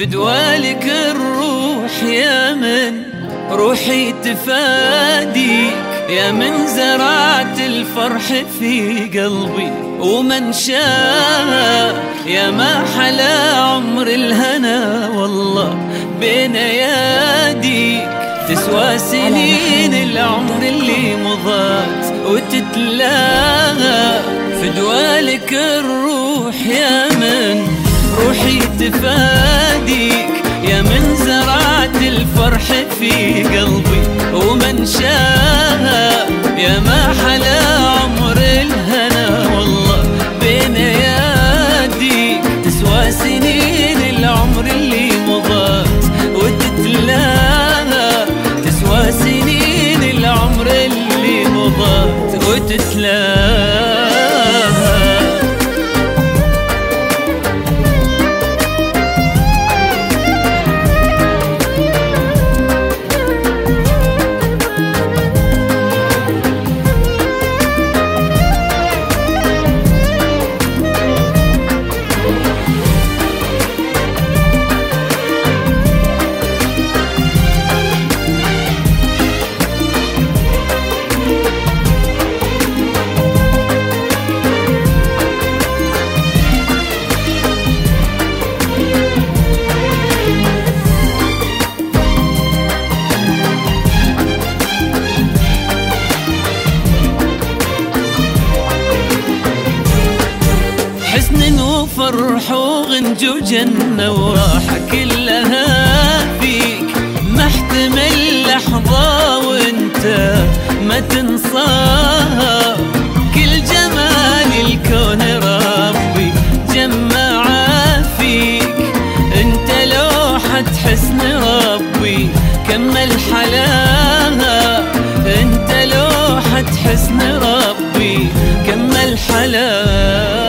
فدوالك الروح يا من روحي تفاديك، يا من زرعت الفرح في قلبي ومن شاء، يا ما حلا عمر الهنا والله بين اياديك. تسوى سنين العمر اللي مضات وتتلاها، فدوالك الروح يا من روحي تفاديك، يا من زرعت الفرح في قلبي ومن شاء، يا ما حلا عمر الهنا والله بين يديك. تسوى سنين العمر اللي مضات وتتلاها، تسوى سنين العمر اللي مضات وتتلاها. حزن وفرح وغنج وجنة وراحة كلها فيك، ما احتمل لحظة وانت ما تنصاها. كل جمال الكون ربي جمعها فيك، انت لوحة حسن ربي كمل حلاها، انت لوحة حسن ربي كمل حلاها.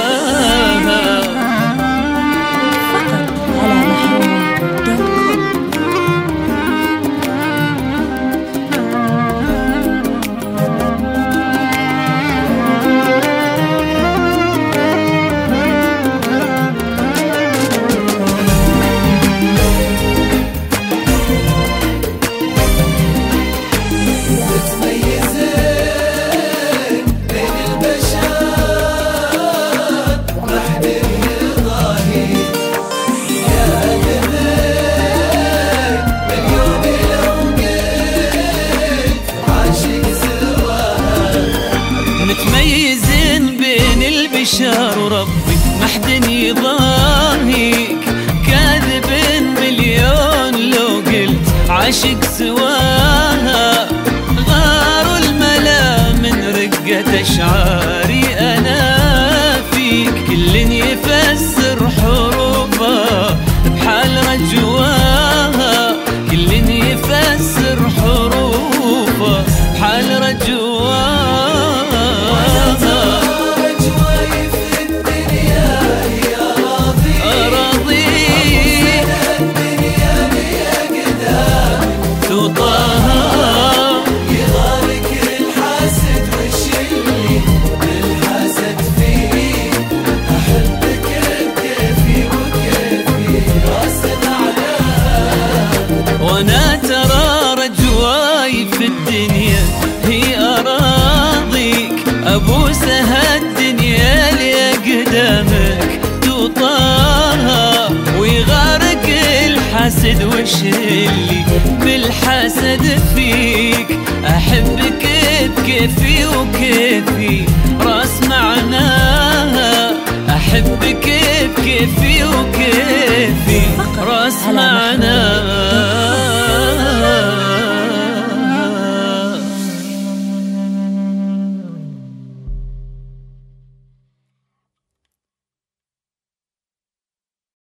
متميزين بين البشر وربي ما حد يضاهيك، كاذب مليون لو قلت عاشق سواها. غار الملا من رقة أشعاري أنا فيك، كل يفسر حروفه بحال رجواها، كل يفسر حروفه بحال رجواها. وانا ترى رجواي في الدنيا هي اراضيك، ابوسها الدنيا لأقدامك توطاها. ويغارق الحسد وش اللي بالحسد فيك، احبك بكيفي وكيفي راس معناها، احبك بكيفي وكيفي